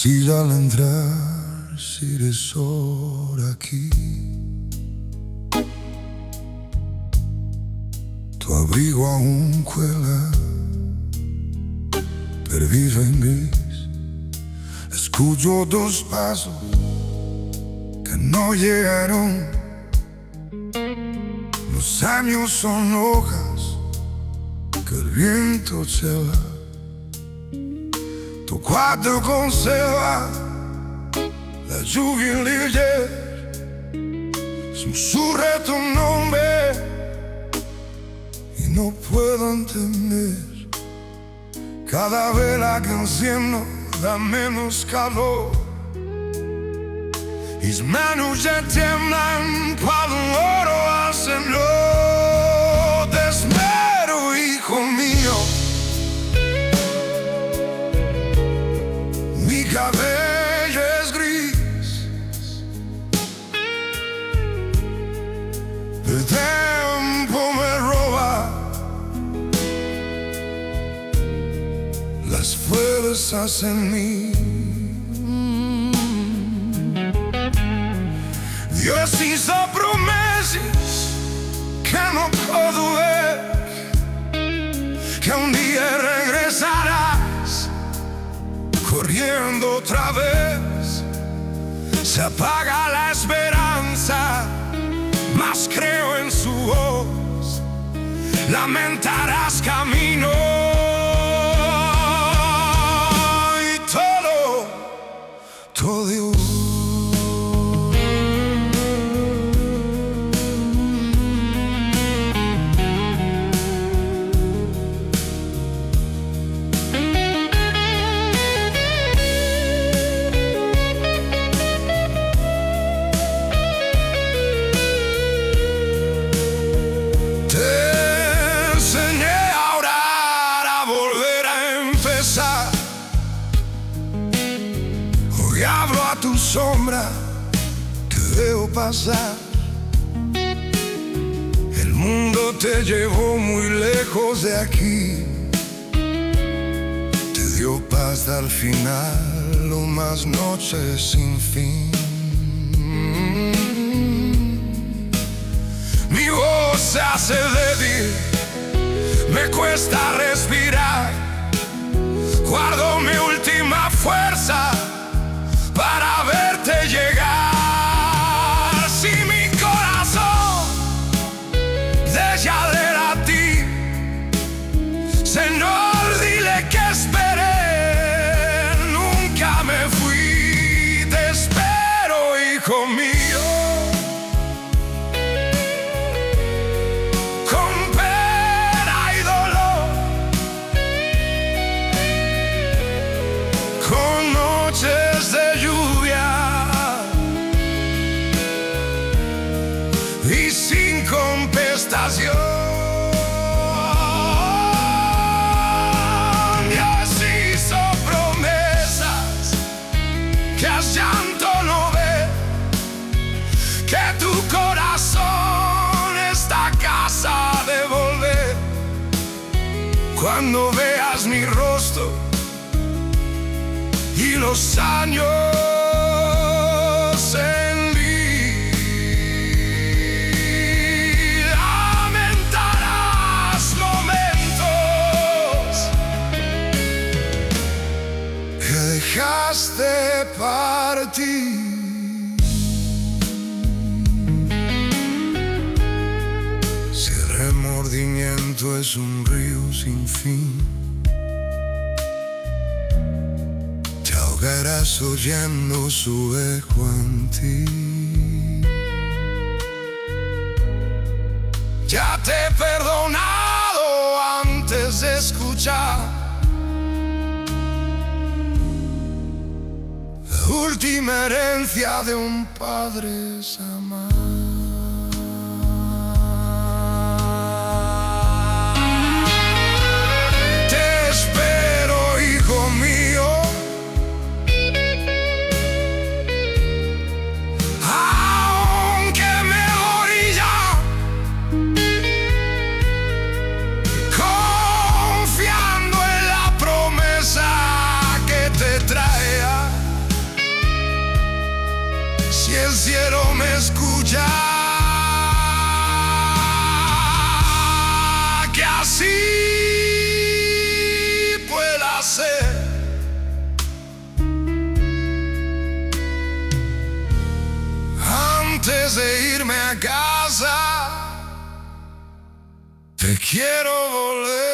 Así al entrar, si eres ahora aquí, tu abrigo aún cuela, perdido en gris. Escucho tus pasos que no llegaron. Los años son hojas que el viento lleva. Tu cuarto conserva la lluvia y el ayer. Susurra tu nombre y no puedo entender. Cada vela que enciendo da menos calor. Mis manos ya tiemblan cuando oro al Señor. Te espero, hijo mío. Mi cabello es gris, el tiempo me roba las fuerzas en mí. Dios hizo promesas que no puedo ver, que un día regresarás corriendo otra vez. Se apaga la esperanza, mas creo en su voz. Lamentarás camino y todo hoy hablo a tu sombra, te veo pasar. El mundo te llevó muy lejos de aquí, te dio paz al final, o más noches sin fin. Mi voz se hace débil, me cuesta respirar. Guardo mi última fuerza para verte llegar. Si mi corazón deja de latir, Señor, dile que esperé. Nunca me fui, te espero, hijo mío. Con noches de lluvia y sin contestación. Dios hizo promesas que a llanto no ve, que tu corazón está casa de volver. Cuando veas mi rostro y los años en mí, lamentarás momentos que dejaste partir. Si el remordimiento es un río sin fin, ahogarás oyendo su eco en ti. Ya te he perdonado antes de escuchar. La última herencia de un padre es amar. Te espero, hijo mío. cielo me escucha, que así pueda ser. Antes de irme a casa, te quiero volver.